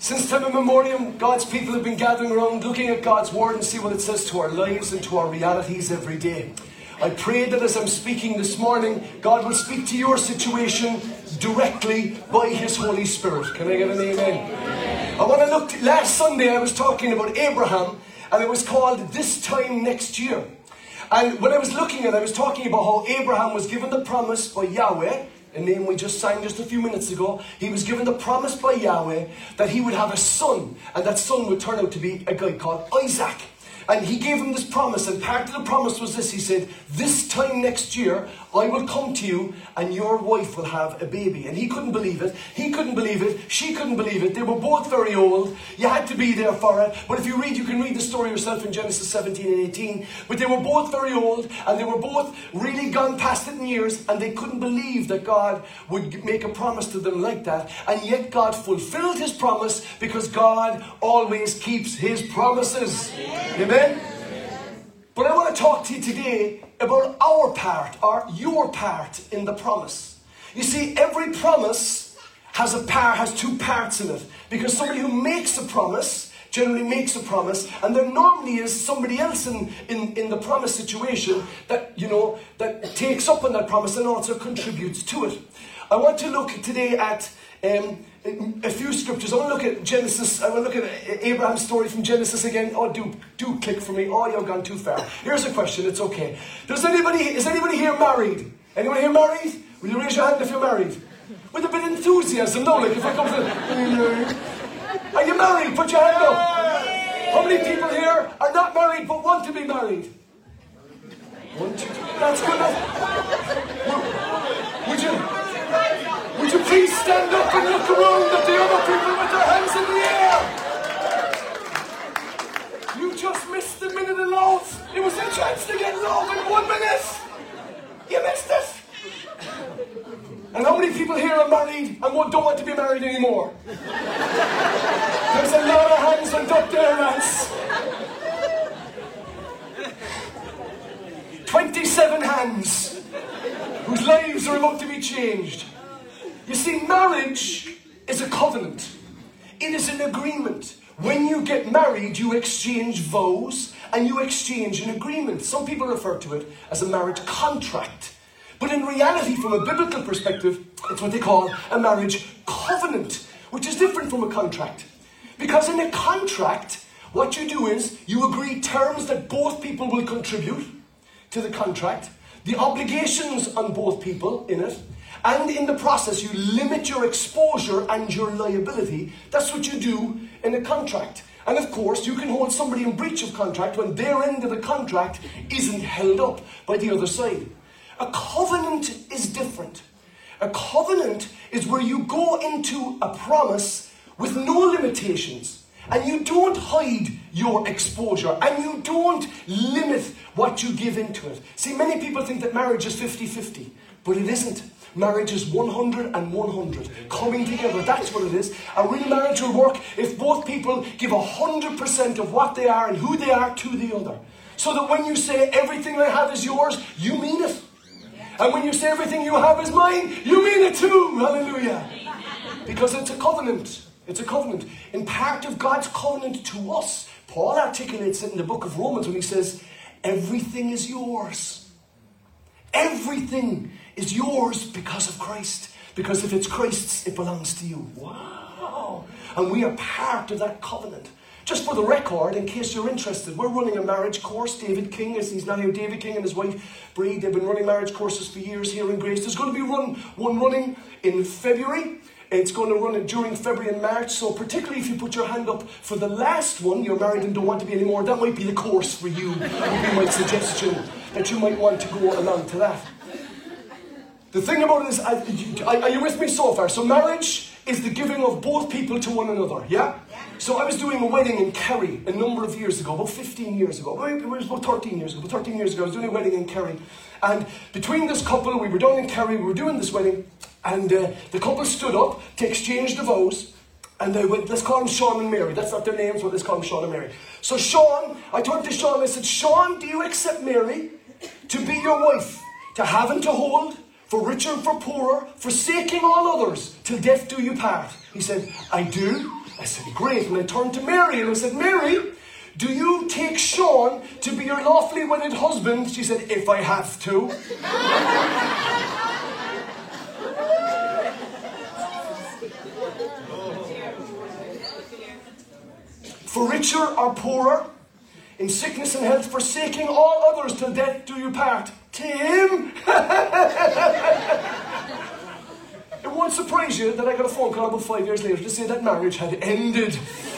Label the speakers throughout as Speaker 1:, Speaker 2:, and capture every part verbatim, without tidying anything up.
Speaker 1: Since time immemorial, God's people have been gathering around, looking at God's word and see what it says to our lives and to our realities every day. I pray that as I'm speaking this morning, God will speak to your situation directly by His Holy Spirit. Can I get an amen? Amen. I want to look, last Sunday I was talking about Abraham, and it was called This Time Next Year. And when I was looking at it, I was talking about how Abraham was given the promise by Yahweh, a name we just sang just a few minutes ago. He was given the promise by Yahweh that he would have a son, and that son would turn out to be a guy called Isaac. And he gave him this promise, and part of the promise was this. He said, this time next year, I will come to you and your wife will have a baby. And he couldn't believe it. He couldn't believe it. She couldn't believe it. They were both very old. You had to be there for it. But if you read, you can read the story yourself in Genesis seventeen and eighteen. But they were both very old, and they were both really gone past it in years, and they couldn't believe that God would make a promise to them like that. And yet God fulfilled His promise, because God always keeps His promises. Amen? But I want to talk to you today about our part, or your part in the promise. You see, every promise has a part, has two parts in it. Because somebody who makes a promise generally makes a promise, and there normally is somebody else in, in, in the promise situation that, you know, that takes up on that promise and also contributes to it. I want to look today at um, a few scriptures. I want to look at Genesis. I want to look at Abraham's story from Genesis again. Oh, do do click for me. Oh, you've gone too far. Here's a question. It's okay. Does anybody is anybody here married? Anyone here married? Will you raise your hand if you're married? With a bit of enthusiasm, no? Like if I come to, are you married? Put your hand up. How many people here are not married but want to be married? One, two, three. That's good enough. Would you? Would you please stand up and look around at the other people with their hands in the air? You just missed the minute of love. It was a chance to get love in one minute. You missed it. And how many people here are married and don't want to be married anymore? There's a lot of hands went up there, lads. twenty-seven hands whose lives are about to be changed. You see, marriage is a covenant. It is an agreement. When you get married, you exchange vows and you exchange an agreement. Some people refer to it as a marriage contract. But in reality, from a biblical perspective, it's what they call a marriage covenant, which is different from a contract. Because in a contract, what you do is you agree terms that both people will contribute to the contract, the obligations on both people in it, and in the process, you limit your exposure and your liability. That's what you do in a contract. And of course, you can hold somebody in breach of contract when their end of the contract isn't held up by the other side. A covenant is different. A covenant is where you go into a promise with no limitations. And you don't hide your exposure. And you don't limit what you give into it. See, many people think that marriage is fifty-fifty. But it isn't. Marriage is one hundred and one hundred. Coming together, that's what it is. A real marriage will work if both people give one hundred percent of what they are and who they are to the other. So that when you say everything I have is yours, you mean it. And when you say everything you have is mine, you mean it too. Hallelujah. Because it's a covenant. It's a covenant. In part of God's covenant to us, Paul articulates it in the book of Romans when he says, everything is yours. Everything is yours because of Christ. Because if it's Christ's, it belongs to you. Wow. And we are part of that covenant. Just for the record, in case you're interested, we're running a marriage course. David King, is he's now here, David King and his wife, Bree, they've been running marriage courses for years here in Grace. There's going to be run, one running in February. It's going to run it during February and March. So particularly if you put your hand up for the last one, you're married and don't want to be anymore, that might be the course for you. Would be my suggestion, that you might want to go along to that. The thing about it is, are you with me so far? So marriage is the giving of both people to one another, yeah? So I was doing a wedding in Kerry a number of years ago, about fifteen years ago. It was about thirteen years ago. About thirteen years ago, I was doing a wedding in Kerry. And between this couple, we were down in Kerry, we were doing this wedding, and uh, the couple stood up to exchange the vows. And they went, let's call them Sean and Mary. That's not their names, but let's call them Sean and Mary. So Sean, I turned to Sean and I said, Sean, do you accept Mary to be your wife, to have and to hold, for richer and for poorer, forsaking all others, till death do you part? He said, I do. I said, great. And I turned to Mary and I said, Mary, do you take Sean to be your lawfully wedded husband? She said, if I have to. For richer or poorer, in sickness and health, forsaking all others till death do you part. Tim! It won't surprise you that I got a phone call about five years later to say that marriage had ended.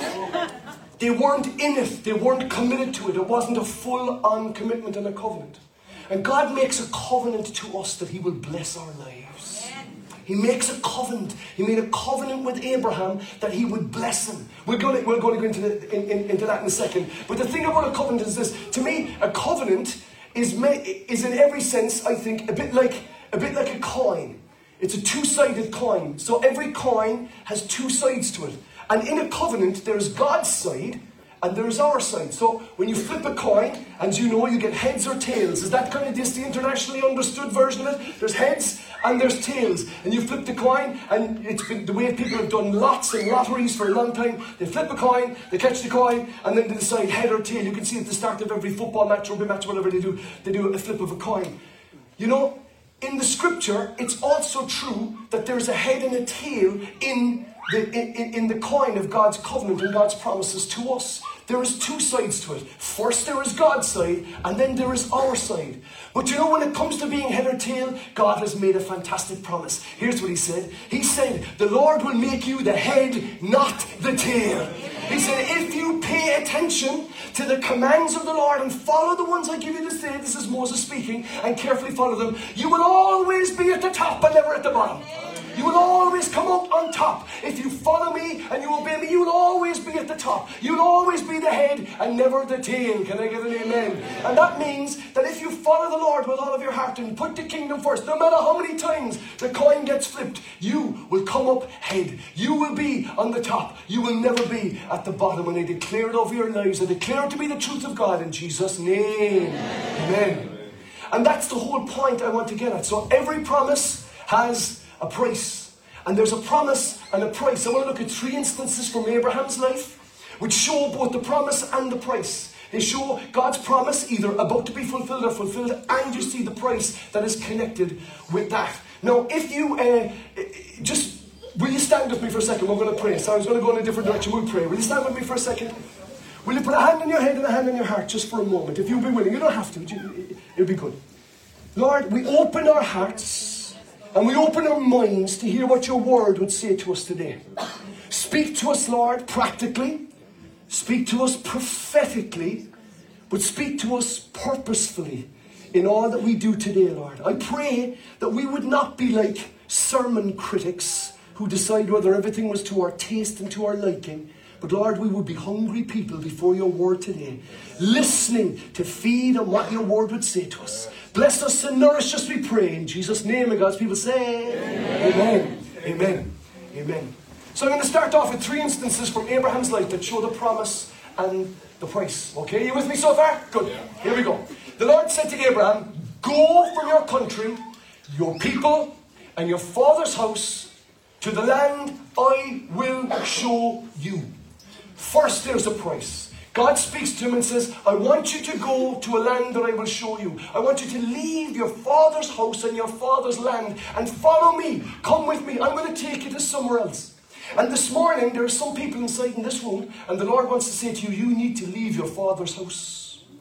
Speaker 1: They weren't in it. They weren't committed to it. It wasn't a full-on commitment and a covenant. And God makes a covenant to us that he will bless our lives. He makes a covenant. He made a covenant with Abraham that he would bless him. We're going to, we're going to go into, the, in, in, into that in a second. But the thing about a covenant is this. To me, a covenant is, is in every sense, I think, a bit like, a bit like a coin. It's a two-sided coin. So every coin has two sides to it. And in a covenant, there's God's side and there's our side. So when you flip a coin, and you know, you get heads or tails. Is that kind of just the internationally understood version of it? There's heads and there's tails. And you flip the coin, and it's been the way people have done lots and lotteries for a long time. They flip a coin, they catch the coin, and then they decide head or tail. You can see at the start of every football match, rugby match, whatever they do, they do a flip of a coin. You know, in the scripture, it's also true that there's a head and a tail in the, in, in the coin of God's covenant and God's promises to us. There is two sides to it. First there is God's side, and then there is our side. But you know, when it comes to being head or tail, God has made a fantastic promise. Here's what he said. He said, the Lord will make you the head, not the tail. He said, if you pay attention to the commands of the Lord and follow the ones I give you this day, this is Moses speaking, and carefully follow them, you will always be at the top and never at the bottom. You will always come out on top. If you follow me and you obey me, you will always be at the top. You will always be the head and never the tail. Can I get an amen? And that means that if you follow the Lord with all of your heart and put the kingdom first, no matter how many times the coin gets flipped, you will come up head. You will be on the top. You will never be at the bottom. When I declare it over your lives, I declare it to be the truth of God in Jesus' name. Amen. Amen. And that's the whole point I want to get at. So every promise has a price. And there's a promise and a price. I want to look at three instances from Abraham's life which show both the promise and the price. They show God's promise either about to be fulfilled or fulfilled, and you see the price that is connected with that. Now, if you uh, just, will you stand with me for a second? We're going to pray. So I was going to go in a different direction. We'll pray. Will you stand with me for a second? Will you put a hand on your head and a hand on your heart just for a moment? If you'll be willing. You don't have to. It'll be good. Lord, we open our hearts and we open our minds to hear what your word would say to us today. Speak to us, Lord, practically. Speak to us prophetically. But speak to us purposefully in all that we do today, Lord. I pray that we would not be like sermon critics who decide whether everything was to our taste and to our liking. But Lord, we would be hungry people before your word today, listening to feed on what your word would say to us. Bless us and nourish us, we pray. In Jesus' name, and God's people say, Amen. Amen. Amen. Amen. So I'm going to start off with three instances from Abraham's life that show the promise and the price. Okay, you with me so far? Good. Here we go. The Lord said to Abraham, go from your country, your people, and your father's house to the land I will show you. First, there's a price. God speaks to him and says, I want you to go to a land that I will show you. I want you to leave your father's house and your father's land and follow me. Come with me. I'm going to take you to somewhere else. And this morning, there are some people inside in this room, and the Lord wants to say to you, you need to leave your father's house.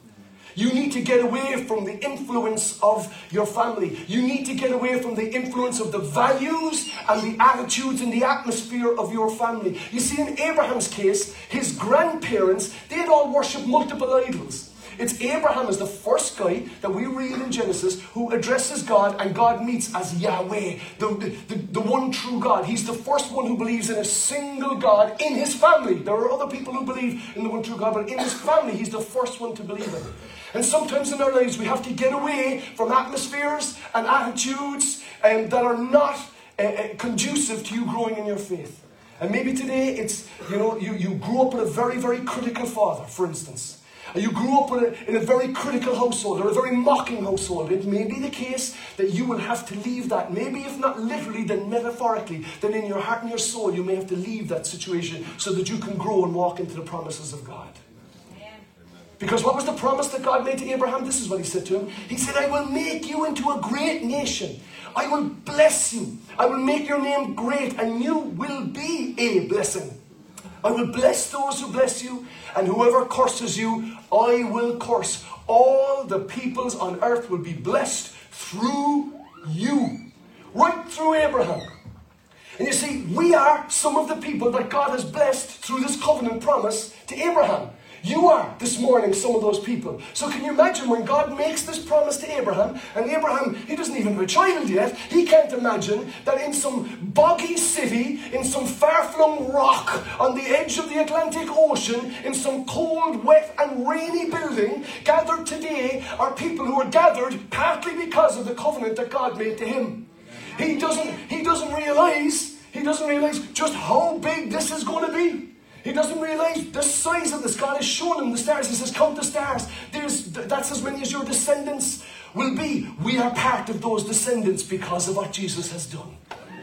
Speaker 1: You need to get away from the influence of your family. You need to get away from the influence of the values and the attitudes and the atmosphere of your family. You see, in Abraham's case, his grandparents, they had all worshipped multiple idols. It's Abraham is the first guy that we read in Genesis who addresses God, and God meets as Yahweh, the, the, the one true God. He's the first one who believes in a single God in his family. There are other people who believe in the one true God, but in his family, he's the first one to believe in. And sometimes in our lives, we have to get away from atmospheres and attitudes um, that are not uh, uh, conducive to you growing in your faith. And maybe today, it's, you know, you, you grew up with a very, very critical father, for instance. and you grew up in a, in a very critical household or a very mocking household, it may be the case that you will have to leave that. Maybe if not literally, then metaphorically, then in your heart and your soul, you may have to leave that situation so that you can grow and walk into the promises of God. Because what was the promise that God made to Abraham? This is what he said to him. He said, I will make you into a great nation. I will bless you. I will make your name great, and you will be a blessing. I will bless those who bless you, and whoever curses you, I will curse. All the peoples on earth will be blessed through you. Right through Abraham. And you see, we are some of the people that God has blessed through this covenant promise to Abraham. You are, this morning, some of those people. So can you imagine when God makes this promise to Abraham, and Abraham, he doesn't even have a child yet, he can't imagine that in some boggy city, in some far-flung rock, on the edge of the Atlantic Ocean, in some cold, wet and rainy building, gathered today are people who are gathered partly because of the covenant that God made to him. He doesn't, he doesn't realize, he doesn't realize just how big this is going to be. He doesn't realize the size of this. God has shown him the stars. He says, count the stars. There's, that's as many as your descendants will be. We are part of those descendants because of what Jesus has done.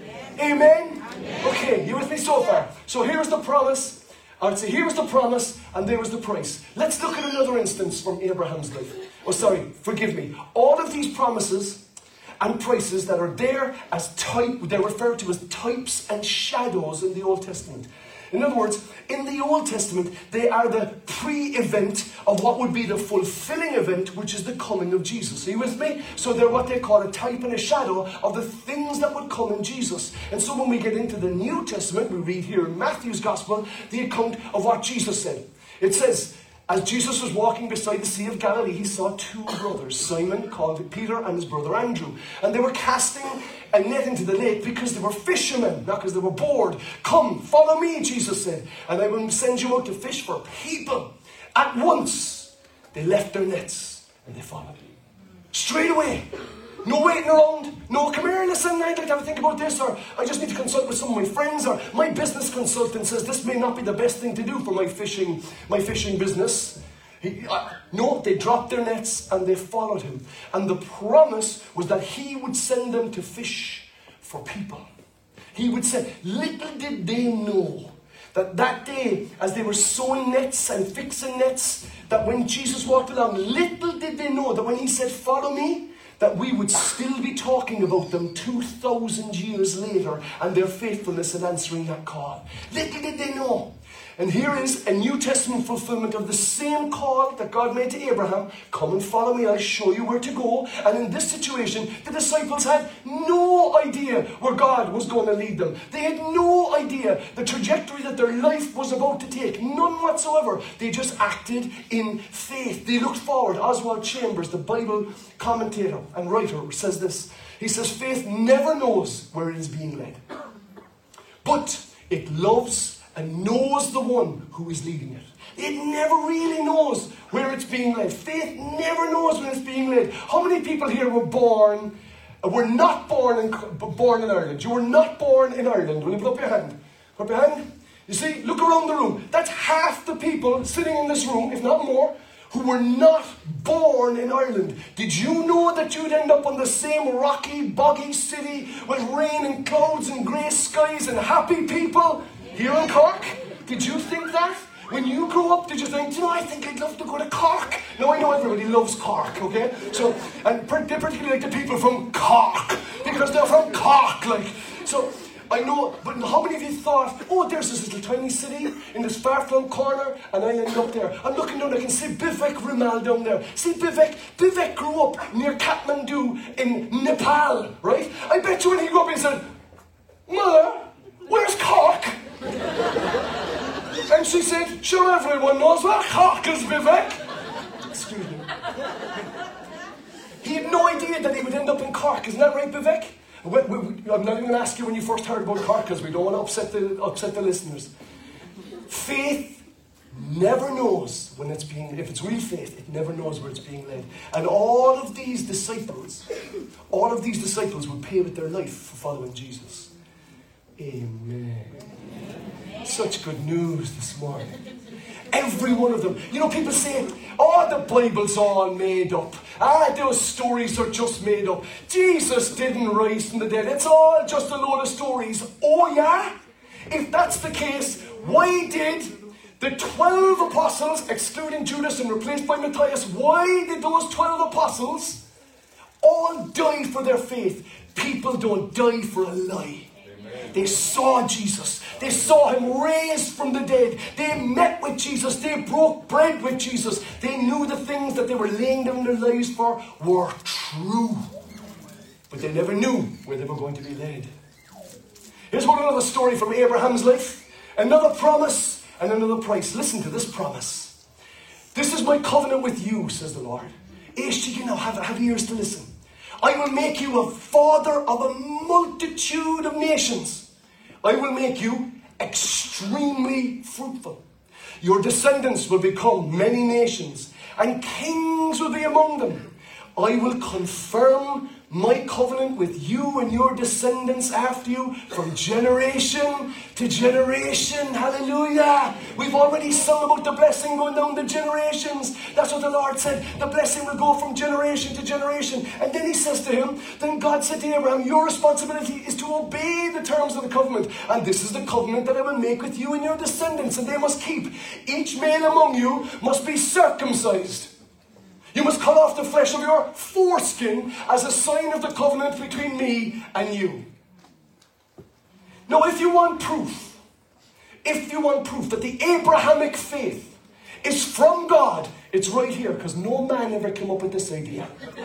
Speaker 1: Amen? Amen? Okay, you with me so far? So here's the promise. I'd say here's the promise and there was the price. Let's look at another instance from Abraham's life. Oh, sorry, forgive me. All of these promises and prices that are there as type, they're referred to as types and shadows in the Old Testament. In other words, in the Old Testament, they are the pre-event of what would be the fulfilling event, which is the coming of Jesus. Are you with me? So they're what they call a type and a shadow of the things that would come in Jesus. And so when we get into the New Testament, we read here in Matthew's Gospel, the account of what Jesus said. It says, as Jesus was walking beside the Sea of Galilee, he saw two brothers, Simon, called Peter, and his brother Andrew. And they were casting a net into the lake because they were fishermen, not because they were bored. Come, follow me, Jesus said, and I will send you out to fish for people. At once, they left their nets and they followed. Straight away. No waiting around. No, come here, listen, I'd like to have a think about this, or I just need to consult with some of my friends, or my business consultant says this may not be the best thing to do for my fishing, my fishing business. He, uh, no, they dropped their nets and they followed him. And the promise was that he would send them to fish for people. He would say, little did they know that that day, as they were sewing nets and fixing nets, that when Jesus walked along, little did they know that when he said, follow me, that we would still be talking about them two thousand years later and their faithfulness in answering that call. Little did they know. And here is a New Testament fulfillment of the same call that God made to Abraham. Come and follow me, I'll show you where to go. And in this situation, the disciples had no idea where God was going to lead them. They had no idea the trajectory that their life was about to take. None whatsoever. They just acted in faith. They looked forward. Oswald Chambers, the Bible commentator and writer, says this. He says, faith never knows where it is being led, but it loves and knows the one who is leading it. It never really knows where it's being led. Faith never knows when it's being led. How many people here were born, were not born in, born in Ireland? You were not born in Ireland. Will you put up your hand? Put up your hand. You see, look around the room. That's half the people sitting in this room, if not more, who were not born in Ireland. Did you know that you'd end up on the same rocky, boggy city with rain and clouds and grey skies and happy people here in Cork? Did you think that? When you grew up, did you think, you know, I think I'd love to go to Cork? No, I know everybody loves Cork, okay? So, and they particularly like the people from Cork, because they're from Cork, like. So, I know, but how many of you thought, oh, there's this little tiny city in this far-flung corner, and I end up there. I'm looking down, I can see Bivek Rumal down there. See, Bivek, Bivek grew up near Kathmandu in Nepal, right? I bet you when he grew up, he said, Mother, where's Cork? And she said, sure, everyone knows where Cork is, Vivek. Excuse me. He had no idea that he would end up in Cork. Isn't that right, Vivek? We, we, we, I'm not even going to ask you when you first heard about Cork, because we don't want to upset the, upset the listeners. Faith never knows when it's being, if it's real faith, it never knows where it's being led. And all of these disciples, all of these disciples would pay with their life for following Jesus. Amen. Such good news this morning. Every one of them. You know, people say, Oh, the Bible's all made up. Ah, those stories are just made up. Jesus didn't rise from the dead. It's all just a load of stories. Oh, yeah? If that's the case, why did the twelve apostles, excluding Judas and replaced by Matthias, why did those twelve apostles all die for their faith? People don't die for a lie. Amen. They saw Jesus. They saw him raised from the dead. They met with Jesus. They broke bread with Jesus. They knew the things that they were laying down their lives for were true. But they never knew where they were going to be led. Here's one another story from Abraham's life. Another promise and another price. Listen to this promise. This is my covenant with you, says the Lord. You now have, have ears to listen. I will make you a father of a multitude of nations. I will make you extremely fruitful. Your descendants will become many nations, and kings will be among them. I will confirm my covenant with you and your descendants after you from generation to generation. Hallelujah. We've already sung about the blessing going down the generations. That's what the Lord said. The blessing will go from generation to generation. And then he says to him, then God said to Abraham, your responsibility is to obey the terms of the covenant. And this is the covenant that I will make with you and your descendants, and they must keep. Each male among you must be circumcised. You must cut off the flesh of your foreskin as a sign of the covenant between me and you. Now, if you want proof, if you want proof that the Abrahamic faith is from God, it's right here, because no man ever came up with this idea.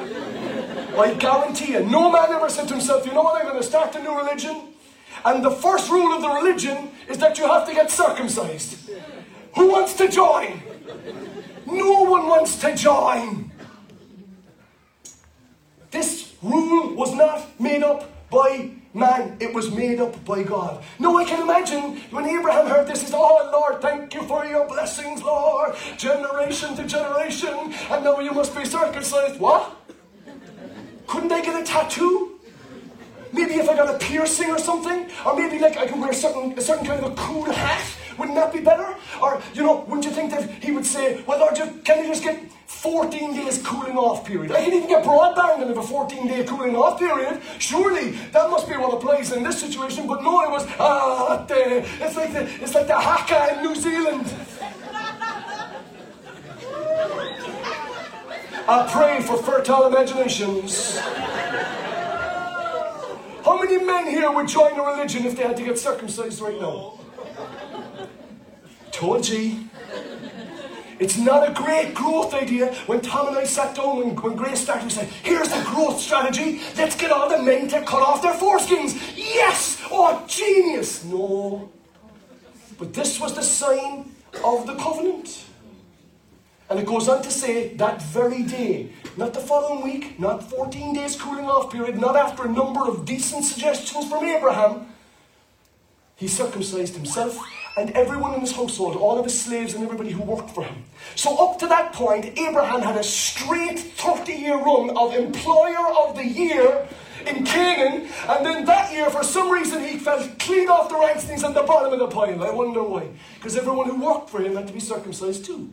Speaker 1: I guarantee you, no man ever said to himself, you know what, I'm going to start a new religion, and the first rule of the religion is that you have to get circumcised. Who wants to join? No one wants to join. This rule was not made up by man. It was made up by God. Now I can imagine when Abraham heard this, he said, oh Lord, thank you for your blessings, Lord. Generation to generation. And now you must be circumcised. What? Couldn't I get a tattoo? Maybe if I got a piercing or something? Or maybe like I can wear a certain, a certain kind of a cool hat? Wouldn't that be better? Or, you know, wouldn't you think that he would say, well, Lord, can you just get fourteen days cooling off period? I can even get broadband and have a fourteen day cooling off period. Surely, that must be what applies in this situation. But no, it was, ah, the, it's like the, it's like the haka in New Zealand. I pray for fertile imaginations. How many men here would join a religion if they had to get circumcised right now? Told you. It's not a great growth idea. When Tom and I sat down, when, when Grace started, we said, here's the growth strategy. Let's get all the men to cut off their foreskins. Yes! Oh, genius! No. But this was the sign of the covenant. And it goes on to say, that very day, not the following week, not fourteen days cooling off period, not after a number of decent suggestions from Abraham, he circumcised himself and everyone in his household, all of his slaves and everybody who worked for him. So up to that point, Abraham had a straight thirty-year run of employer of the year in Canaan, and then that year, for some reason, he fell clean off the ranks and he's at the bottom of the pile. I wonder why. Because everyone who worked for him had to be circumcised too.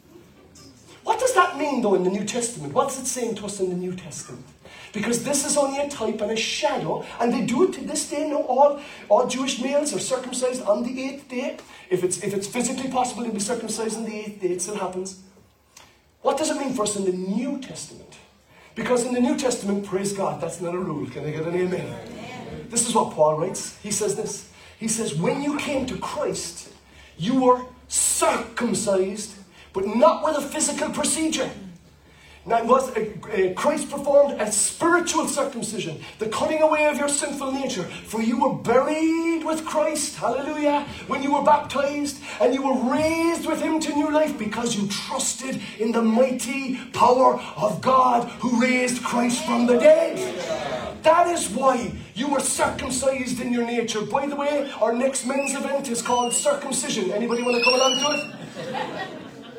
Speaker 1: What does that mean, though, in the New Testament? What's it saying to us in the New Testament? Because this is only a type and a shadow, and they do it to this day. No, all, all Jewish males are circumcised on the eighth day. If it's, if it's physically possible to be circumcised on the eighth day, it still happens. What does it mean for us in the New Testament? Because in the New Testament, praise God, that's not a rule. Can I get an amen? Amen. This is what Paul writes. He says this. He says, when you came to Christ, you were circumcised, but not with a physical procedure. Now, it was, uh, uh, Christ performed a spiritual circumcision, the cutting away of your sinful nature. For you were buried with Christ, hallelujah, when you were baptized, and you were raised with him to new life because you trusted in the mighty power of God who raised Christ from the dead. That is why you were circumcised in your nature. By the way, our next men's event is called circumcision. Anybody want to come along to it?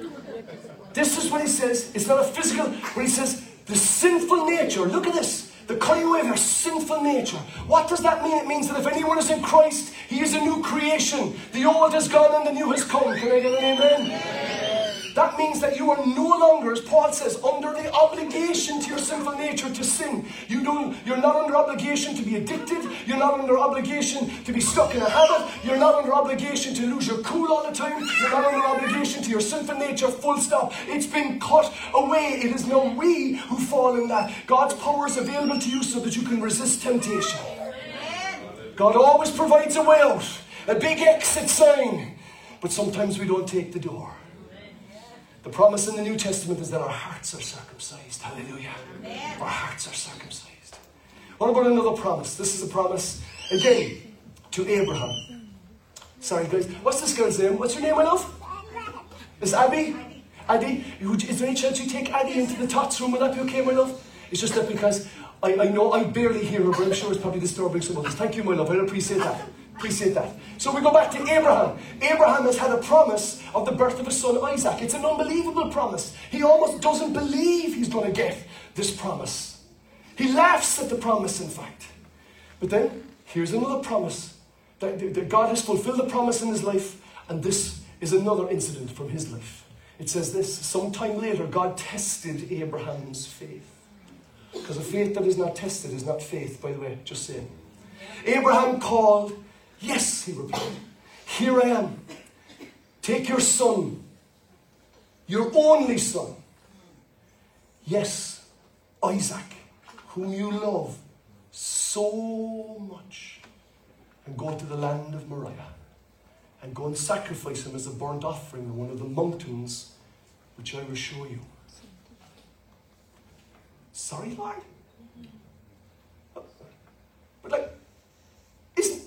Speaker 1: This is what he says. It's not a physical, when he says the sinful nature. Look at this. The cutting away of your sinful nature. What does that mean? It means that if anyone is in Christ, he is a new creation. The old has gone and the new has come. Can I get an amen? That means that you are no longer, as Paul says, under the obligation to your sinful nature to sin. You don't, you're not under obligation to be addicted. You're not under obligation to be stuck in a habit. You're not under obligation to lose your cool all the time. You're not under obligation to your sinful nature, full stop. It's been cut away. It is now we who fall in that. God's power is available to you so that you can resist temptation. God always provides a way out, a big exit sign. But sometimes we don't take the door. The promise in the New Testament is that our hearts are circumcised. Hallelujah. Amen. Our hearts are circumcised. What about another promise? This is a promise, again, to Abraham. Sorry, guys. What's this girl's name? What's your name, my love? Is Abby? Addy? Is there any chance you take Addy into the tots room? Will that be okay, my love? It's just that because I, I know I barely hear her, but I'm sure it's probably disturbing some others. Thank you, my love. I appreciate that. Appreciate that. So we go back to Abraham. Abraham has had a promise of the birth of his son Isaac. It's an unbelievable promise. He almost doesn't believe he's going to get this promise. He laughs at the promise, in fact. But then, here's another promise. That, that God has fulfilled the promise in his life, and this is another incident from his life. It says this: sometime later, God tested Abraham's faith. Because a faith that is not tested is not faith, by the way, just saying. Abraham called. Yes, he replied. Here I am. Take your son, your only son. Yes, Isaac, whom you love so much. And go to the land of Moriah. And go and sacrifice him as a burnt offering on one of the mountains which I will show you. Sorry, Lord? But like, isn't...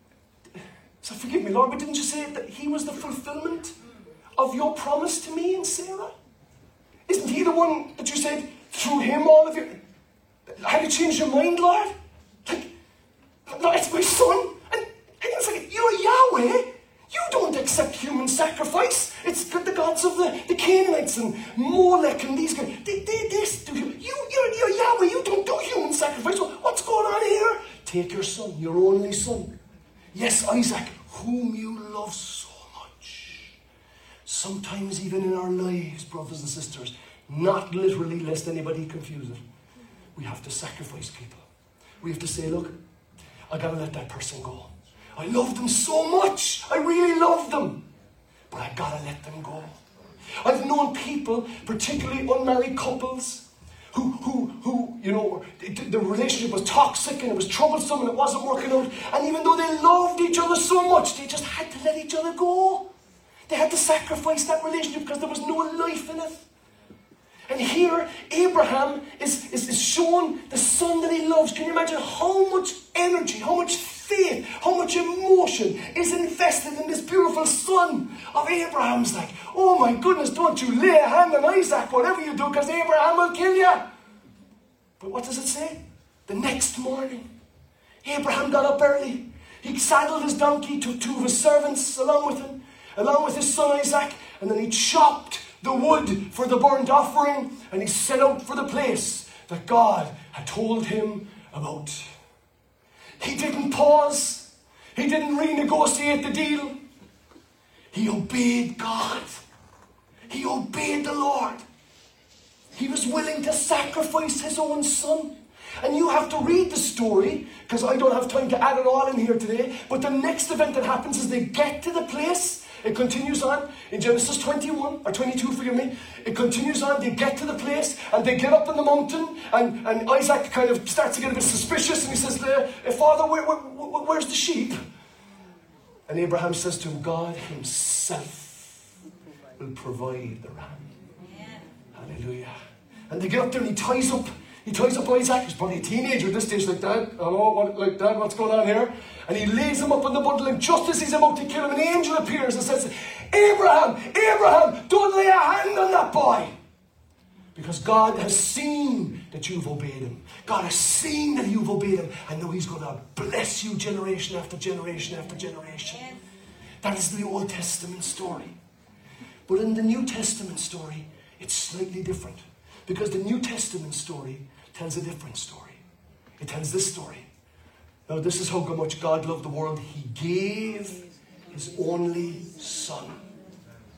Speaker 1: So forgive me, Lord, but didn't you say that he was the fulfillment of your promise to me and Sarah? Isn't he the one that you said, through him all of your... Have you changed your mind, Lord? Like, no, it's my son. And hang on a second, you're Yahweh. You don't accept human sacrifice. It's the gods of the, the Canaanites and Molech and these guys. They, they, they do, you, you're, you're Yahweh. You don't do human sacrifice. What's going on here? Take your son, your only son. Yes, Isaac, whom you love so much. Sometimes even in our lives, brothers and sisters, not literally, lest anybody confuse it, we have to sacrifice people. We have to say, look, I got to let that person go. I love them so much. I really love them. But I got to let them go. I've known people, particularly unmarried couples, Who, who, who, you know, the, the relationship was toxic and it was troublesome and it wasn't working out. And even though they loved each other so much, they just had to let each other go. They had to sacrifice that relationship because there was no life in it. And here, Abraham is, is, is shown the son that he loves. Can you imagine how much energy, how much faith, how much emotion is invested in this beautiful son of Abraham's? Like, oh my goodness, don't you lay a hand on Isaac, whatever you do, because Abraham will kill you. But what does it say? The next morning, Abraham got up early. He saddled his donkey, took two of his servants along with him, along with his son Isaac, and then he chopped the wood for the burnt offering, and he set out for the place that God had told him about. He didn't pause. He didn't renegotiate the deal. He obeyed God. He obeyed the Lord. He was willing to sacrifice his own son. And you have to read the story, because I don't have time to add it all in here today, but the next event that happens is they get to the place. It continues on in Genesis twenty-one, or twenty-two, forgive me. It continues on, they get to the place, and they get up on the mountain, and, and Isaac kind of starts to get a bit suspicious, and he says, Father, where, where, where's the sheep? And Abraham says to him, God himself will provide the ram. Yeah. Hallelujah. And they get up there, and he ties up, he ties up Isaac. He's probably a teenager at this stage, like, Dad, hello, what, like, Dad, what's going on here? And he lays him up on the bundle, and just as he's about to kill him, an angel appears and says, Abraham, Abraham, don't lay a hand on that boy. Because God has seen that you've obeyed him. God has seen that you've obeyed him. And now he's going to bless you generation after generation after generation. That is the Old Testament story. But in the New Testament story, it's slightly different. Because the New Testament story tells a different story. It tells this story. Now, this is how much God loved the world. He gave his only son,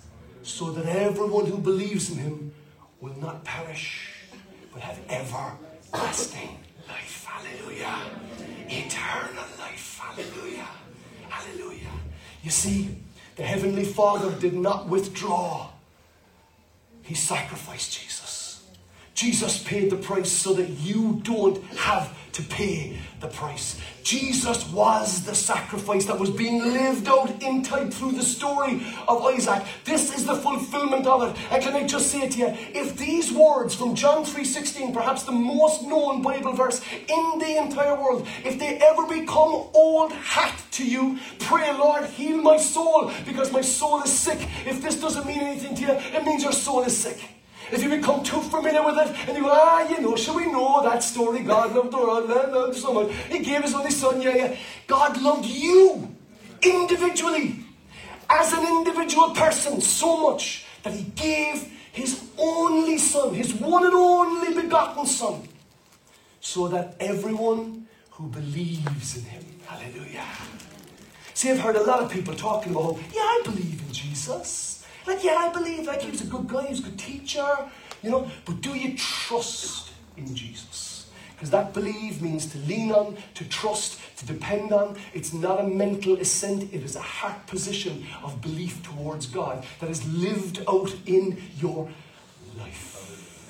Speaker 1: so that everyone who believes in him will not perish, but have everlasting life. Hallelujah. Eternal life. Hallelujah. Hallelujah. You see, the Heavenly Father did not withdraw. He sacrificed Jesus. Jesus paid the price so that you don't have to pay the price. Jesus was the sacrifice that was being lived out in type through the story of Isaac. This is the fulfillment of it. And can I just say to you, if these words from John three sixteen, perhaps the most known Bible verse in the entire world, if they ever become old hat to you, pray, Lord, heal my soul, because my soul is sick. If this doesn't mean anything to you, it means your soul is sick. If you become too familiar with it, and you go, ah, you know, shall we know that story? God loved the world, loved so much. He gave his only son, yeah, yeah. God loved you individually, as an individual person, so much that he gave his only son, his one and only begotten son, so that everyone who believes in him, hallelujah. See, I've heard a lot of people talking about, yeah, I believe in Jesus. Like, yeah, I believe, like, he was a good guy, he was a good teacher, you know. But do you trust in Jesus? Because that believe means to lean on, to trust, to depend on. It's not a mental assent, it is a heart position of belief towards God that is lived out in your life.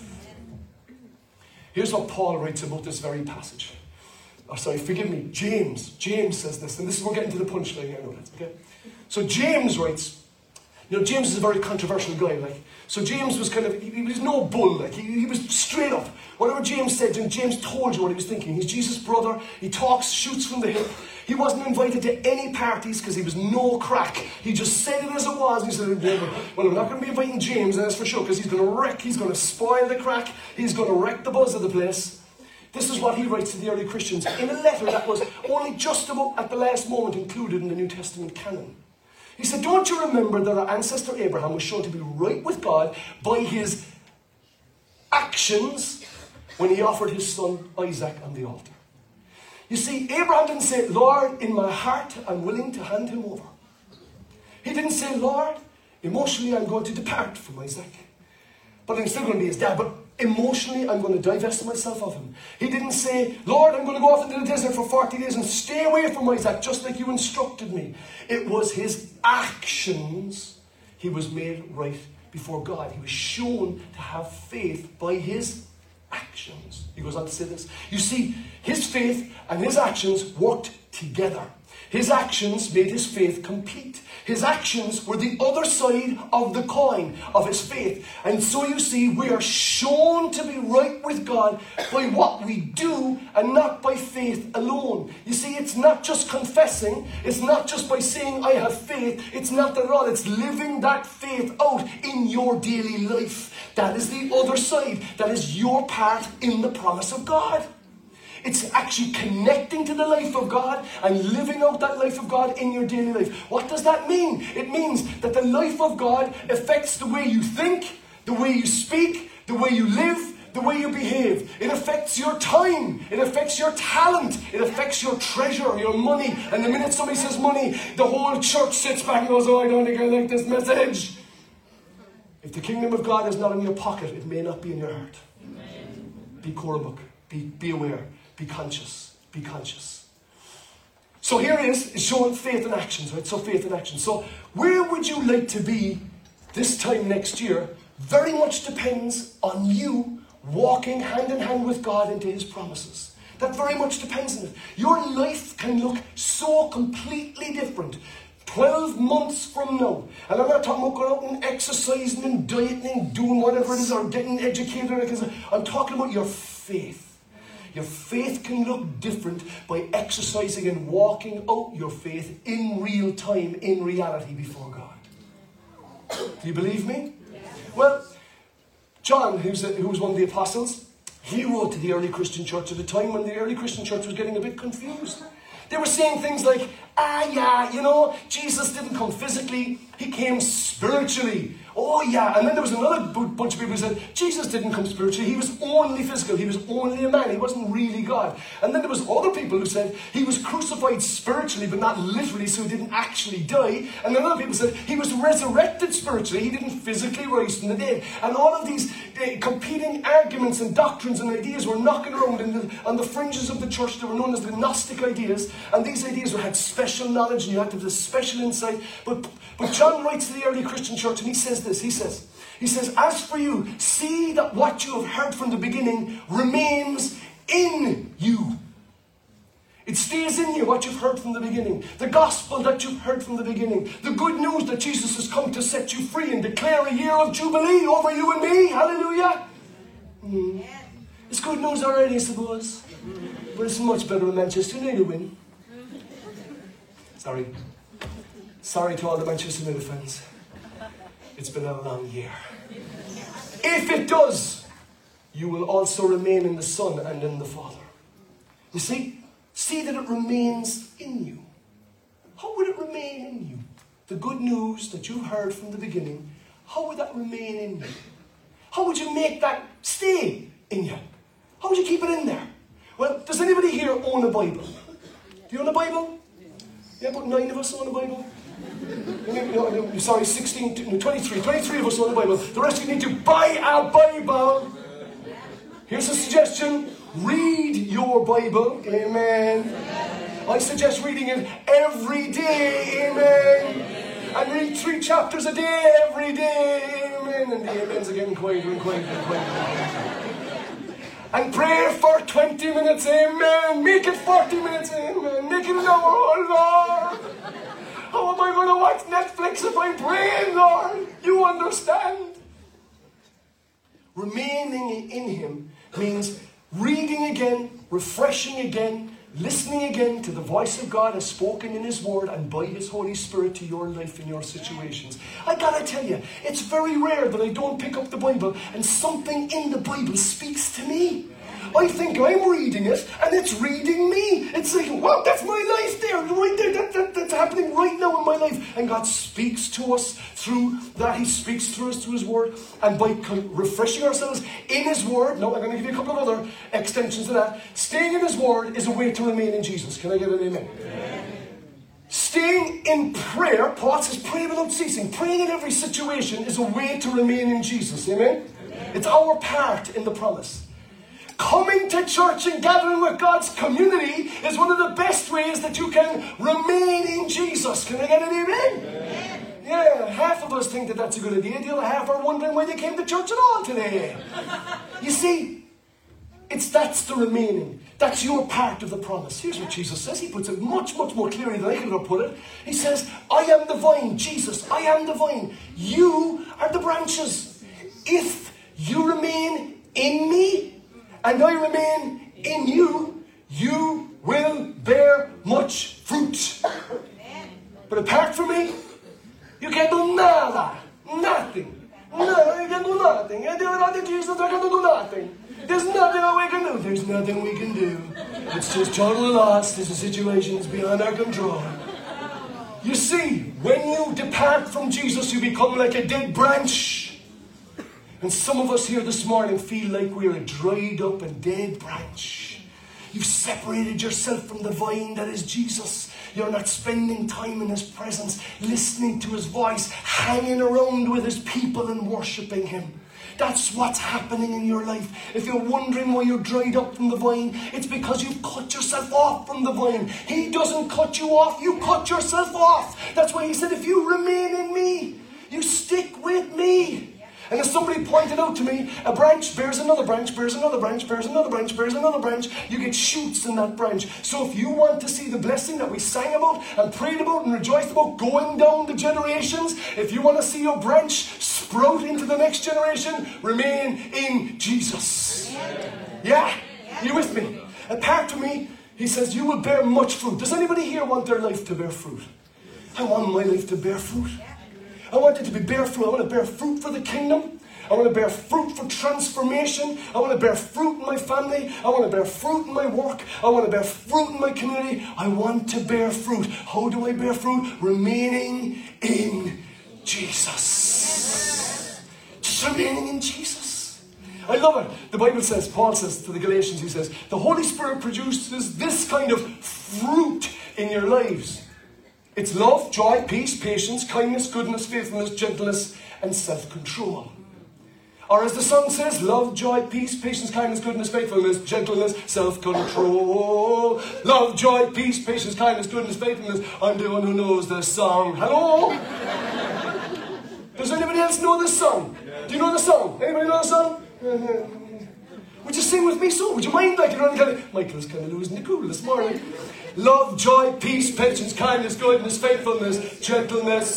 Speaker 1: Here's what Paul writes about this very passage. Oh, sorry, forgive me, James. James says this, and this is, we're getting to the punchline here, I know that, okay? So James writes, you know, James is a very controversial guy, like. So James was kind of, he, he was no bull, like. He, he was straight up. Whatever James said, and James told you what he was thinking. He's Jesus' brother. He talks, shoots from the hip. He wasn't invited to any parties because he was no crack. He just said it as it was. And he said, well, I'm not going to be inviting James, and that's for sure, because he's going to wreck, he's going to spoil the crack. He's going to wreck the buzz of the place. This is what he writes to the early Christians in a letter that was only just about at the last moment included in the New Testament canon. He said, don't you remember that our ancestor Abraham was shown to be right with God by his actions when he offered his son Isaac on the altar? You see, Abraham didn't say, Lord, in my heart, I'm willing to hand him over. He didn't say, Lord, emotionally, I'm going to depart from Isaac, but I'm still going to be his dad, but emotionally, I'm going to divest myself of him. He didn't say, Lord, I'm going to go off into the desert for forty days and stay away from Isaac, just like you instructed me. It was his actions. He was made right before God. He was shown to have faith by his actions. He goes on to say this. You see, his faith and his actions worked together. His actions made his faith complete. His actions were the other side of the coin of his faith. And so you see, we are shown to be right with God by what we do and not by faith alone. You see, it's not just confessing. It's not just by saying, I have faith. It's not that at all. It's living that faith out in your daily life. That is the other side. That is your part in the promise of God. It's actually connecting to the life of God and living out that life of God in your daily life. What does that mean? It means that the life of God affects the way you think, the way you speak, the way you live, the way you behave. It affects your time. It affects your talent. It affects your treasure, your money. And the minute somebody says money, the whole church sits back and goes, oh, I don't think I like this message. If the kingdom of God is not in your pocket, it may not be in your heart. Amen. Be Korabuk. Be, be aware. Be conscious. Be conscious. So here it is, it's showing faith in actions, right? So faith in action. So where would you like to be this time next year? Very much depends on you walking hand in hand with God into his promises. That very much depends on it. Your life can look so completely different twelve months from now. And I'm not talking about going out and exercising and dieting and doing whatever it is or getting educated. I'm talking about your faith. Your faith can look different by exercising and walking out your faith in real time, in reality before God. Do you believe me? Yeah. Well, John, who's a, who was one of the apostles, he wrote to the early Christian church at a time when the early Christian church was getting a bit confused. They were saying things like, ah, yeah, you know, Jesus didn't come physically, he came spiritually. Oh yeah, and then there was another b- bunch of people who said, Jesus didn't come spiritually, he was only physical, he was only a man, he wasn't really God. And then there was other people who said, he was crucified spiritually, but not literally, so he didn't actually die. And then other people said, he was resurrected spiritually, he didn't physically rise from the dead. And all of these uh, competing arguments and doctrines and ideas were knocking around in the, on the fringes of the church. They were known as the Gnostic ideas, and these ideas were, had special knowledge, and you had to have this special insight. But, but John writes to the early Christian church, and he says this, he says, he says, as for you, see that what you have heard from the beginning remains in you. It stays in you, what you've heard from the beginning. The gospel that you've heard from the beginning. The good news that Jesus has come to set you free and declare a year of jubilee over you and me. Hallelujah. Mm. It's good news already, I suppose. But it's much better in Manchester United win. Sorry. Sorry to all the Manchester United fans. It's been a long year. If it does, you will also remain in the Son and in the Father. You see? See that it remains in you. How would it remain in you? The good news that you've heard from the beginning, how would that remain in you? How would you make that stay in you? How would you keep it in there? Well, does anybody here own a Bible? Do you own a Bible? Yeah, about nine of us own a Bible. No, no, sorry, sixteen, no, twenty-three. twenty-three of us own a Bible. The rest of you need to buy a Bible. Here's a suggestion. Read your Bible. Amen. I suggest reading it every day. Amen. And read three chapters a day every day. Amen. And the amens are getting quieter and quieter and quieter. And pray for twenty minutes. Amen. Make it forty minutes. Amen. Make it an hour. Oh, Lord. How am I going to watch Netflix if I'm praying, Lord? You understand? Remaining in Him means reading again, refreshing again, listening again to the voice of God as spoken in His Word and by His Holy Spirit to your life and your situations. I gotta tell you, it's very rare that I don't pick up the Bible and something in the Bible speaks to me. I think I'm reading it and it's reading me. It's like, wow, that's my life there, right there. That, that, that's happening right now in my life. And God speaks to us through that. He speaks through us through His Word. And by refreshing ourselves in His Word, now I'm going to give you a couple of other extensions of that. Staying in His Word is a way to remain in Jesus. Can I get an amen? Amen. Staying in prayer, Paul says, pray without ceasing. Praying in every situation is a way to remain in Jesus. Amen? Amen. It's our part in the promise. Coming to church and gathering with God's community is one of the best ways that you can remain in Jesus. Can I get an amen? Amen. Yeah, half of us think that that's a good idea. The other half are wondering why they came to church at all today. You see, it's that's the remaining. That's your part of the promise. Here's what Jesus says. He puts it much, much more clearly than I could have put it. He says, I am the vine. Jesus, I am the vine. You are the branches. If you remain in me, and I remain in you, you will bear much fruit. But apart from me, you can do nada. Nothing. No, you can do nothing. And without Jesus, I can do nothing. There's nothing that we can do. There's nothing we can do. It's just total loss. There's a situation that's beyond our control. You see, when you depart from Jesus, you become like a dead branch. And some of us here this morning feel like we're a dried up and dead branch. You've separated yourself from the vine that is Jesus. You're not spending time in His presence, listening to His voice, hanging around with His people and worshipping Him. That's what's happening in your life. If you're wondering why you're dried up from the vine, it's because you've cut yourself off from the vine. He doesn't cut you off, you cut yourself off. That's why He said, if you remain in me, you stick with me. And as somebody pointed out to me, a branch bears another branch, bears another branch, bears another branch, bears another branch. You get shoots in that branch. So if you want to see the blessing that we sang about and prayed about and rejoiced about going down the generations, if you want to see your branch sprout into the next generation, remain in Jesus. Yeah? You with me? Apart from me, He says, you will bear much fruit. Does anybody here want their life to bear fruit? I want my life to bear fruit. I want it to be bear fruit. I want to bear fruit for the kingdom. I want to bear fruit for transformation. I want to bear fruit in my family. I want to bear fruit in my work. I want to bear fruit in my community. I want to bear fruit. How do I bear fruit? Remaining in Jesus. just remaining in Jesus. I love it. The Bible says, Paul says to the Galatians, he says, the Holy Spirit produces this kind of fruit in your lives. It's love, joy, peace, patience, kindness, goodness, faithfulness, gentleness, and self-control. Or as the song says, love, joy, peace, patience, kindness, goodness, faithfulness, gentleness, self-control. Love, joy, peace, patience, kindness, goodness, faithfulness. I'm the one who knows this song. Hello? Does anybody else know this song? Do you know the song? Anybody know the song? Would you sing with me so? Would you mind? Like, you know, kind of, Michael's kind of losing the cool this morning. Love, joy, peace, patience, kindness, goodness, faithfulness, gentleness,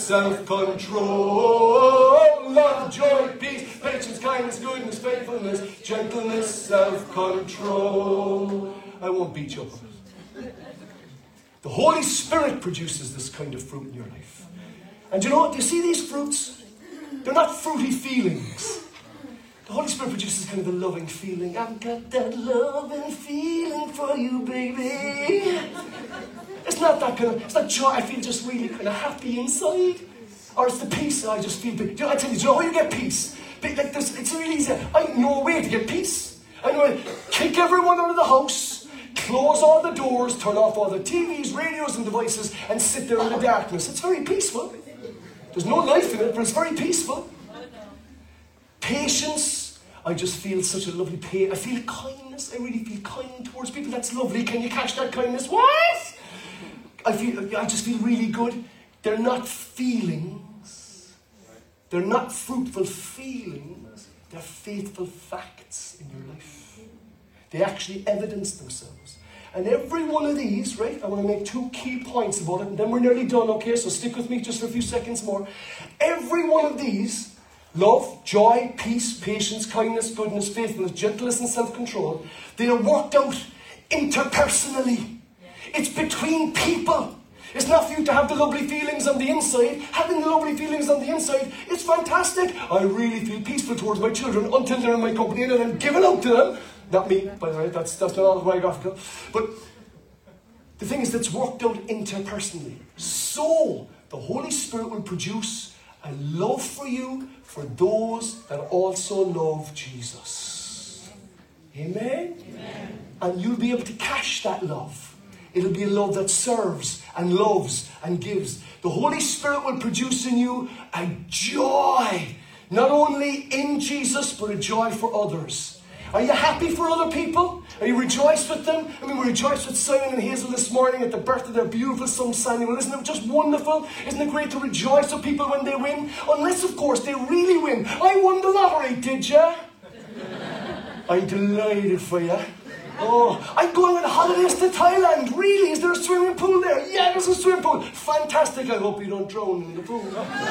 Speaker 1: self-control. Love, joy, peace, patience, kindness, goodness, faithfulness, gentleness, self-control. I won't beat you up on it. The Holy Spirit produces this kind of fruit in your life. And you know what? Do you see these fruits? They're not fruity feelings. The Holy Spirit produces kind of a loving feeling. I've got that loving feeling for you, baby. It's not that kind of, it's not joy. I feel just really kind of happy inside. Or it's the peace I just feel. Do you know, I tell you, do you know how you get peace? Like this, it's really easy. I know a way to get peace. I know it. Kick everyone out of the house, close all the doors, turn off all the T Vs, radios and devices, and sit there in the darkness. It's very peaceful. There's no life in it, but it's very peaceful. Patience. I just feel such a lovely pain. I feel kindness. I really feel kind towards people. That's lovely. Can you catch that kindness? What? I feel. I just feel really good. They're not feelings. They're not fruitful feelings. They're faithful facts in your life. They actually evidence themselves. And every one of these, right, I want to make two key points about it, and then we're nearly done, okay? So stick with me just for a few seconds more. Every one of these, love, joy, peace, patience, kindness, goodness, faithfulness, gentleness, and self-control, they are worked out interpersonally. It's between people. It's not for you to have the lovely feelings on the inside. Having the lovely feelings on the inside, it's fantastic. I really feel peaceful towards my children until they're in my company and I'm giving out to them. Not me, by the way, that's, that's not autobiographical. But the thing is, that's worked out interpersonally. So, the Holy Spirit will produce a love for you for those that also love Jesus. Amen? Amen. And you'll be able to cash that love. It'll be a love that serves and loves and gives. The Holy Spirit will produce in you a joy, not only in Jesus, but a joy for others. Are you happy for other people? Are you rejoiced with them? I mean, we rejoiced with Simon and Hazel this morning at the birth of their beautiful son Samuel. Isn't it just wonderful? Isn't it great to rejoice with people when they win? Unless, of course, they really win. I won the lottery, did ya? I'm delighted for you. Oh, I'm going on holidays to Thailand. Really? Is there a swimming pool there? Yeah, there's a swimming pool. Fantastic. I hope you don't drown in the pool.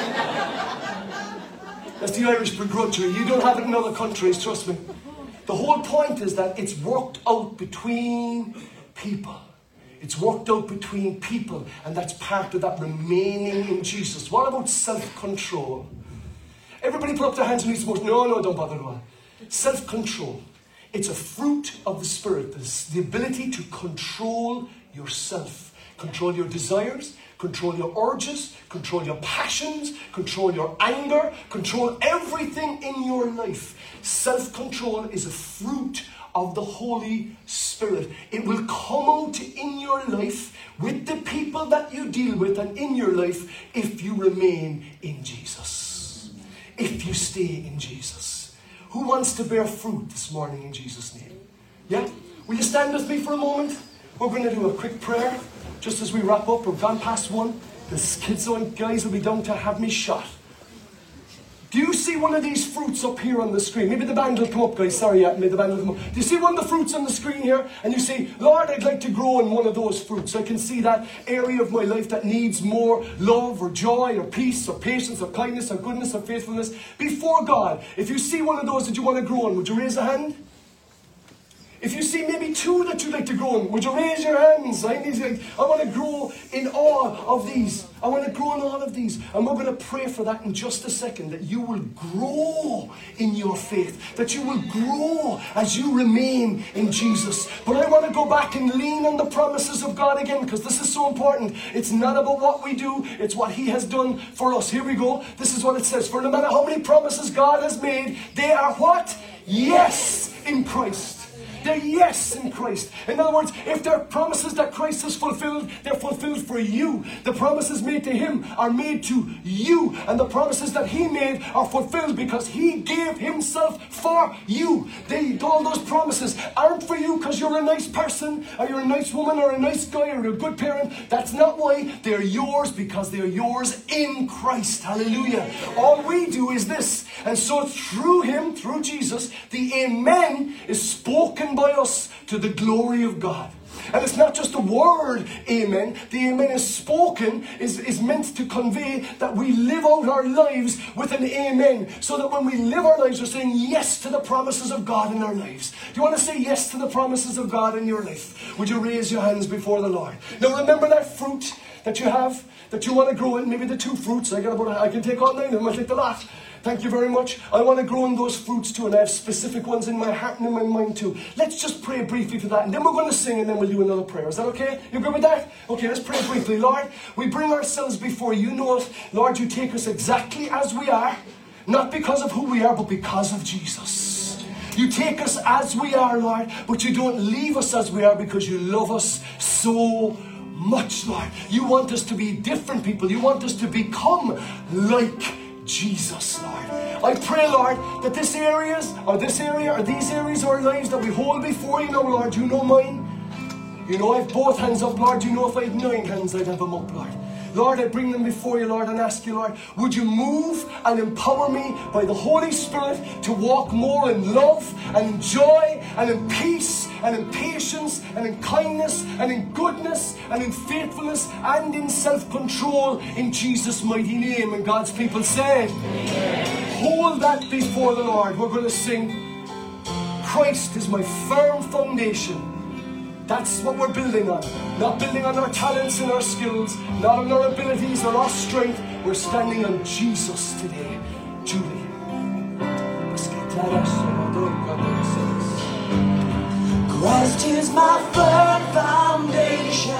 Speaker 1: That's the Irish begrudgery. You don't have it in other countries, trust me. The whole point is that it's worked out between people. It's worked out between people, and that's part of that remaining in Jesus. What about self-control? Everybody put up their hands and needs most. No, no, don't bother. No. Self-control. It's a fruit of the Spirit. It's the ability to control yourself. Control your desires, control your urges, control your passions, control your anger, control everything in your life. Self-control is a fruit of the Holy Spirit. It will come out in your life with the people that you deal with and in your life if you remain in Jesus. If you stay in Jesus. Who wants to bear fruit this morning in Jesus' name? Yeah? Will you stand with me for a moment? We're going to do a quick prayer just as we wrap up. We've gone past one. The kids and guys will be down to have me shot. Do you see one of these fruits up here on the screen? Maybe the band will come up, guys. Sorry, yeah, maybe the band will come up. Do you see one of the fruits on the screen here? And you say, Lord, I'd like to grow in one of those fruits. I can see that area of my life that needs more love or joy or peace or patience or kindness or goodness or faithfulness before God. If you see one of those that you want to grow in, would you raise a hand? If you see maybe two that you'd like to grow in, would you raise your hands? I, need to, I want to grow in all of these. I want to grow in all of these. And we're going to pray for that in just a second, that you will grow in your faith, that you will grow as you remain in Jesus. But I want to go back and lean on the promises of God again, because this is so important. It's not about what we do, it's what He has done for us. Here we go. This is what it says. For no matter how many promises God has made, they are what? Yes, in Christ. They're yes in Christ. In other words, if there are promises that Christ has fulfilled, they're fulfilled for you. The promises made to Him are made to you. And the promises that He made are fulfilled because He gave Himself for you. They, all those promises aren't for you because you're a nice person, or you're a nice woman, or a nice guy, or you're a good parent. That's not why. They're yours because they're yours in Christ. Hallelujah. All we do is this. And so through Him, through Jesus, the Amen is spoken by us to the glory of God. And it's not just a word, amen. The amen is spoken, is, is meant to convey that we live out our lives with an amen. So that when we live our lives, we're saying yes to the promises of God in our lives. Do you want to say yes to the promises of God in your life? Would you raise your hands before the Lord? Now remember that fruit that you have, that you want to grow in, maybe the two fruits. I, got about, I can take all nine of them, I'll take the lot. Thank you very much. I want to grow in those fruits too, and I have specific ones in my heart and in my mind too. Let's just pray briefly for that, and then we're going to sing, and then we'll do another prayer. Is that okay? You good with that? Okay, let's pray briefly. Lord, we bring ourselves before you. You know it. Lord, you take us exactly as we are, not because of who we are, but because of Jesus. You take us as we are, Lord, but you don't leave us as we are because you love us so much, Lord. You want us to be different people. You want us to become like Jesus, Lord. I pray, Lord, that this areas, or this area, or these areas of our lives that we hold before you now, Lord, you know mine. You know I have both hands up, Lord. You know if I had nine hands, I'd have them up, Lord. Lord, I bring them before you, Lord, and ask you, Lord, would you move and empower me by the Holy Spirit to walk more in love and in joy and in peace and in patience and in kindness and in goodness and in faithfulness and in self-control in Jesus' mighty name. And God's people said, amen. Hold that before the Lord. We're going to sing, Christ is my firm foundation. That's what we're building on. Not building on our talents and our skills, not on our abilities or our strength. We're standing on Jesus today. Julie.
Speaker 2: Christ is my firm foundation,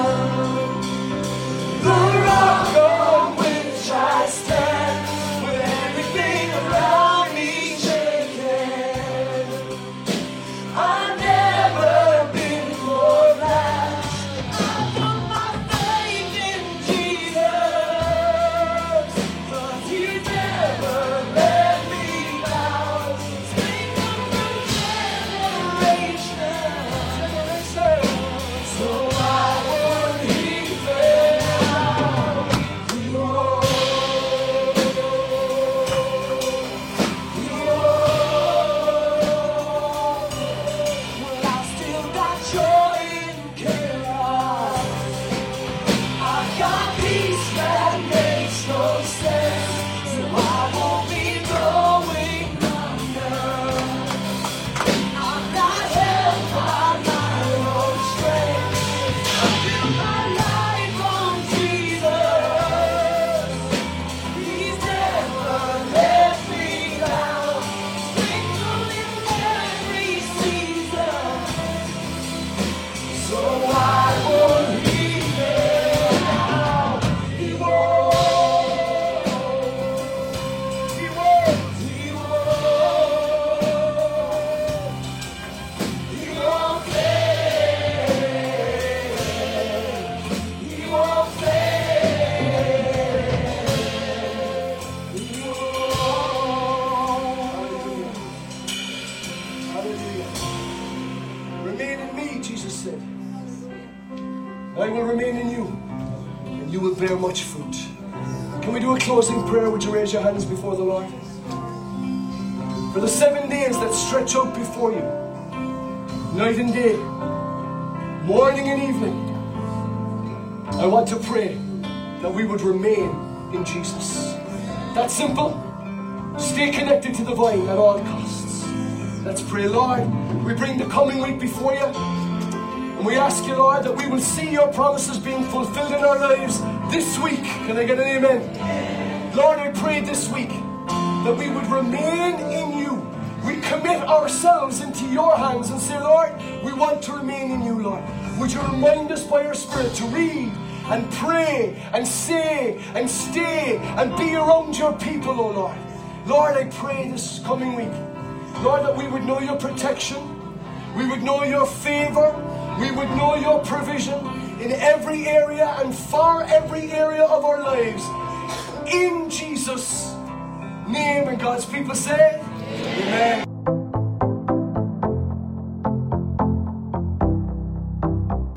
Speaker 2: the rock on which I stand, with everything around me shaking. I've never been more glad. I put my faith in Jesus, 'cause He's never let me down. Speak from generation, so I would He fail. You well, I still got joy in chaos. I got peace that makes no sense, so I won't be going under. I'm not held by my own strength. I build my life on Jesus. He's never let me down. Faithful in every season, so why would He fail now? He won't. He won't. He won't. He won't fail. He won't fail. He won't.
Speaker 1: Hallelujah. Remain in me, Jesus said. I will remain in you, and you will bear much fruit. Can we do a closing prayer? Would you raise your hands before the Lord? For the seven days that stretch out before you, night and day, morning and evening, I want to pray that we would remain in Jesus. That's simple. Stay connected to the vine at all costs. Let's pray, Lord. We bring the coming week before you. And we ask you, Lord, that we will see your promises being fulfilled in our lives this week. Can I get an amen? Lord, I pray this week that we would remain in you. We commit ourselves into your hands and say, Lord, we want to remain in you, Lord. Would you remind us by your Spirit to read and pray and say and stay and be around your people, oh Lord. Lord, I pray this coming week, Lord, that we would know your protection, we would know your favor, we would know your provision in every area and for every area of our lives. In Jesus' name, and God's people say, amen.